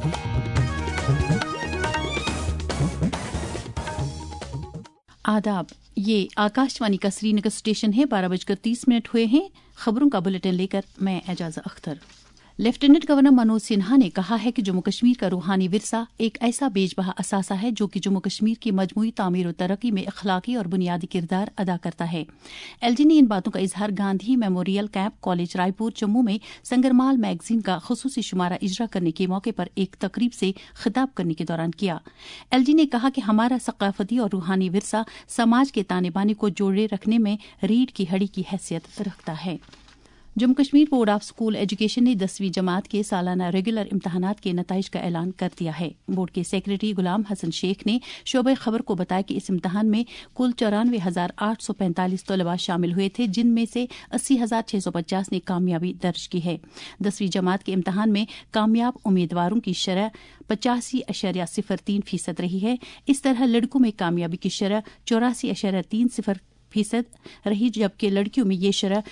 आदाब, ये आकाशवाणी का श्रीनगर स्टेशन है। 12:30 हुए हैं। खबरों का बुलेटिन लेकर मैं एजाज़ अख्तर। लेफ्टिनेंट गवर्नर मनोज सिन्हा ने कहा है कि जम्मू कश्मीर का रूहानी विरसा एक ऐसा बेजबहा असासा है जो कि जम्मू कश्मीर की मजमूई तामीर और तरक्की में अखलाकी और बुनियादी किरदार अदा करता है। एलजी ने इन बातों का इजहार Gandhi memorial camp college Raipur Jammu में संगरमाल मैगजीन का खुसूसी शुमारा इजरा करने के मौके पर एक तकरीब से खिताब करने के दौरान किया। एलजी ने कहा कि हमारा सकाफती और रूहानी विरसा समाज के ताने बाने को जोड़े रखने में रीढ़ की हड्डी की हैसियत रखता है। Jammu Kashmir board of school education ने 10वीं जमात के सालाना रेगुलर इम्तहानात के नताइज का ऐलान कर दिया है। बोर्ड के सेक्रेटरी गुलाम हसन शेख ने शोबे खबर को बताया कि इस इम्तहान में कुल 94,845 तलबा शामिल हुए थे, जिनमें से 80,650 ने कामयाबी दर्ज की है। 10वीं जमात के इम्तहान में कामयाब उम्मीदवारों की शरह 85.03% रही है। इस तरह लड़कों में कामयाबी की शरह 84.30% रही, जबकि लड़कियों में ये शरह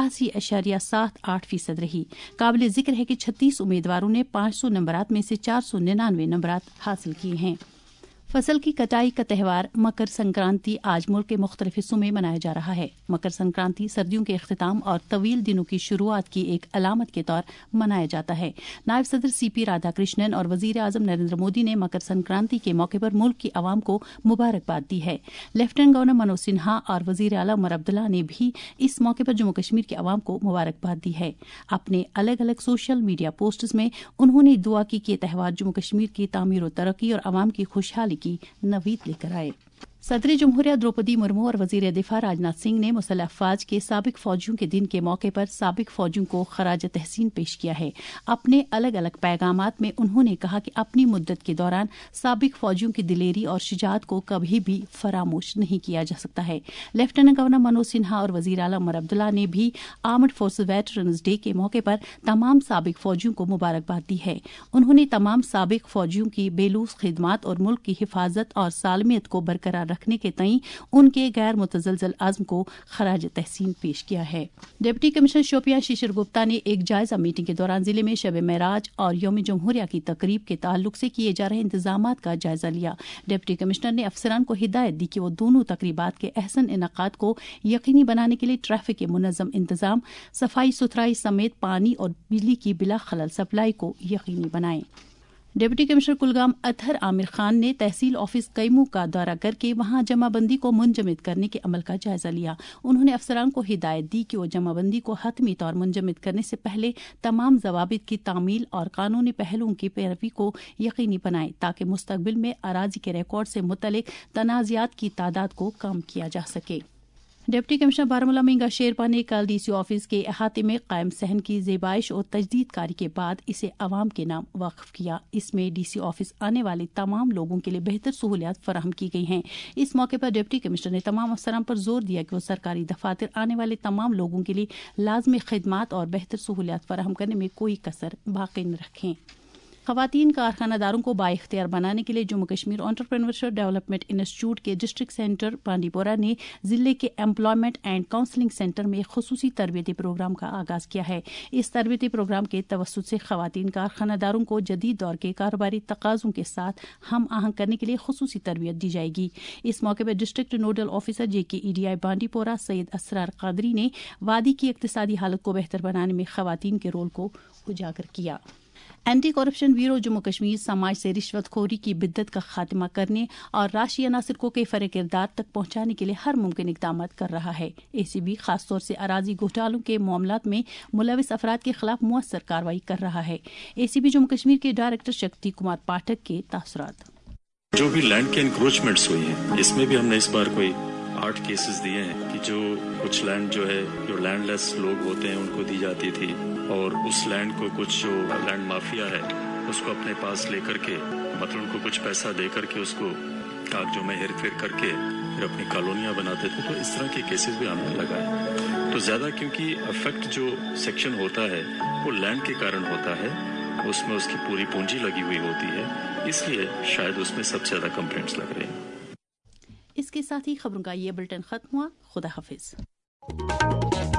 85.78% रही। काबिल जिक्र है कि 36 उम्मीदवारों ने 500 नंबरात में से 499 नंबरात हासिल किए हैं। फसल की कटाई का त्यौहार मकर संक्रांति आज मुल्क के मुख्तलिफ हिस्सों में मनाया जा रहा है। मकर संक्रांति सर्दियों के इख्तिताम और तवील दिनों की शुरुआत की एक अलामत के तौर मनाया जाता है। नायब सदर सीपी राधाकृष्णन और वजीर आजम नरेंद्र मोदी ने मकर संक्रांति के मौके पर मुल्क की आवाम को मुबारकबाद दी है। लेफ्टिनेंट गवर्नर मनोज सिन्हा और वजीर आला उमर अब्दुल्ला ने भी इस मौके पर जम्मू कश्मीर की आवाम को मुबारकबाद दी है। अपने अलग अलग सोशल मीडिया पोस्ट्स में उन्होंने दुआ की कि त्यौहार जम्मू कश्मीर की तामीर और तरक्की और आवाम की खुशहाली की नवीद लेकर आए। सदर जमहूरिया द्रौपदी मुर्मू और वजीर दिफा राजनाथ सिंह ने मुसल्लह अफवाज के साबिक फौजियों के दिन के मौके पर साबिक फौजियों को खराज तहसीन पेश किया है। अपने अलग अलग पैगामात में उन्होंने कहा कि अपनी मुद्दत के दौरान साबिक फौजियों की दिलेरी और शुजाअत को कभी भी फरामोश नहीं किया जा सकता है। लेफ्टिनेंट गवर्नर मनोज सिन्हा और वजीर आला उमर अब्दुल्ला ने भी आर्म्ड फोर्सेस वेटरन्स डे के मौके पर तमाम साबिक फौजियों को मुबारकबाद दी है। उन्होंने तमाम साबिक फौजियों की बेलूस खिदमात और मुल्क की हिफाजत और सालमियत को बरकरार रखने के तई उनके गैर मुतज़लज़ल आज़्म को खराज तहसीन पेश किया है। डिप्टी कमिश्नर शोपियां शिशिर गुप्ता ने एक जायजा मीटिंग के दौरान जिले में शब मेराज और यौम जमहूरिया की तकरीब के ताल्लुक से किए जा रहे इंतजामात का जायजा लिया। डिप्टी कमिश्नर ने अफसरान को हिदायत दी कि वो दोनों तकरीबात के अहसन इनकाद को यकीनी बनाने के लिए ट्रैफिक के मुनज़्ज़म इंतजाम, सफाई सुथराई समेत पानी और बिजली की बिला खलल सप्लाई को यकीनी बनाएं। डिप्टी कमिश्नर कुलगाम अतहर आमिर खान ने तहसील ऑफिस कैमू का दौरा करके वहां जमाबंदी को मुंजमद करने के अमल का जायजा लिया। उन्होंने अफसरान को हिदायत दी कि वो जमाबंदी को हतमी तौर मुंजमद करने से पहले तमाम जवाबित की तामील और कानूनी पहलुओं की पैरवी को यकीनी बनाएं, ताकि मुस्तकबिल में अराजी के रिकॉर्ड से मुतलिक तनाज़ात की तादाद को कम किया जा सके। डिप्टी कमिश्नर बारामूला मिंगा शेरपा ने कल डीसी ऑफिस के अहाते में कायम सहन की ज़ेबाइश और तजदीद कारी के बाद इसे अवाम के नाम वक्फ किया। इसमें डीसी ऑफिस आने वाले तमाम लोगों के लिए बेहतर सहूलियात फराहम की गई हैं। इस मौके पर डिप्टी कमिश्नर ने तमाम अफसरान पर जोर दिया कि वो सरकारी दफातर आने वाले तमाम लोगों के लिए लाजमी खिदमात और बेहतर सहूलियात फराहम करने में कोई कसर बाकी न रखें। खवातीन कारखानादारों को बाइख्तियार बनाने के लिए Jammu Kashmir entrepreneurship development institute के डिस्ट्रिक्ट सेंटर बांडीपोरा ने जिले के एम्प्लॉयमेंट एंड काउंसलिंग सेंटर में खुसूसी तरबियती प्रोग्राम का आगाज किया है। इस तरबियती प्रोग्राम के तवस्सुत से खवातीन कारखानादारों को जदीद दौर के कारोबारी तकाज़ों के साथ हम आहंग करने के लिए खुसूसी तरबियत दी जाएगी। इस मौके पर district nodal officer JKEDI Bandipora Syed Asrar Qadri ने वादी की इक्तिसादी हालत को बेहतर बनाने में खवातीन के रोल को उजागर किया। Anti corruption bureau Jammu Kashmir समाज से रिश्वतखोरी की बिद्दत का खात्मा करने और राष्ट्रीय अनासर को कैफर किरदार तक पहुंचाने के लिए हर मुमकिन इक़दाम कर रहा है। ACB खासतौर से अराजी घोटालों के मामलात में मुलविस अफराद के खिलाफ मुअस्सर कार्रवाई कर रहा है। ACB जम्मू कश्मीर के डायरेक्टर शक्ति कुमार पाठक के तासुरात। जो भी लैंड के इंक्रोचमेंट्स हुई हैं, इसमें भी हमने इस बार कोई 8 केसेस दिए हैं कि जो कुछ लैंड जो है जो लैंडलेस लोग होते हैं उनको दी जाती थी, और उस लैंड को कुछ जो लैंड माफिया है उसको अपने पास लेकर के, मतलब उनको कुछ पैसा दे करके उसको कागजों में हेर फेर करके फिर अपनी कॉलोनियां बनाते थे। तो इस तरह के केसेस भी आने लगा है। तो ज्यादा क्योंकि अफेक्ट जो सेक्शन होता है वो लैंड के कारण होता है, उसमें उसकी पूरी पूंजी लगी हुई होती है, इसलिए शायद उसमें सबसे ज्यादा कंप्लेंट्स लग रहे हैं। इसके साथ ही खबरों का ये बुलेटिन खत्म हुआ। खुदा हाफिज।